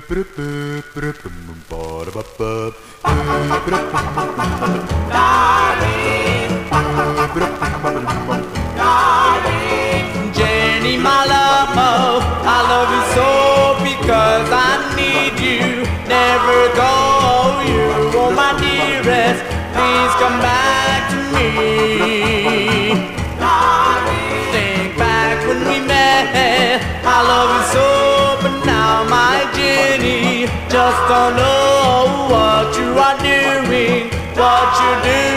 Jenny, my love, I love you so because I need you. Never go, you are my dearest. Please come back to me. Think back when we met. I love you so, but now my Jenny just don't know what you are doing, what you're doing.